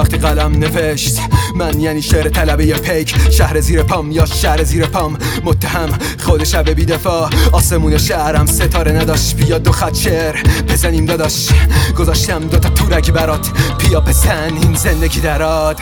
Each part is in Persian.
وقتی قلم نوشت من یعنی شعر طلبه پیک، شهر زیر پام یا شهر زیر پام، متهم خود شب بی دفاع، آسمون شهرم ستاره نداشت، بیا دو خط شعر بزنیم داداش، گذاشتم دوتا تورک برات، بیا بزن این زندگی دراد،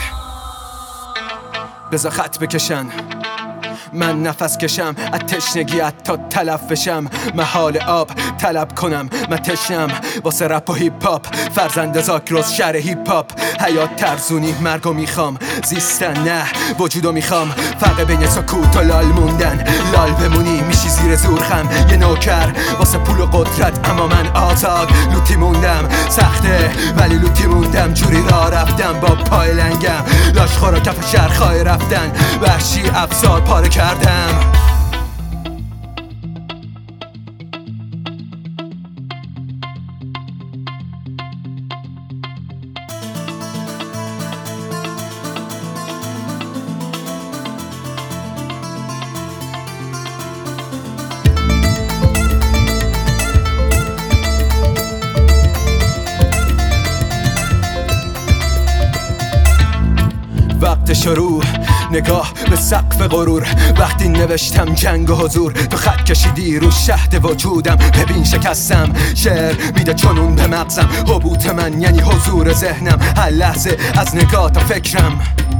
بذار خط بکشن من نفس کشم، از تشنگی حتی تلف بشم، محال آب طلب کنم، من تشنم واسه رپ و هیپ هاپ، فرزند زاکروز شهر هیپ هاپ، حیات ترزونی مرگو میخوام، زیستن نه وجودو میخوام، فرق بین سکوت و لال موندن، لال بمونی میشی زیر زورخم، یه نوکر واسه پول و قدرت، اما من آزاد لوتی موندم، سخته ولی لوتی موندم، جوری راه رفتم با پای لنگم، لاشخورا کف شهر خواهی رفتن، وحشی افسار پاره کردم. وقت شروع نگاه به سقف غرور، وقتی نوشتم جنگ و حضور، تو خط کشیدی رو شهد وجودم، ببین شکستم، شعر میده چنون به مغزم، حبوط من یعنی حضور ذهنم، هر لحظه از نگاه تا فکرم.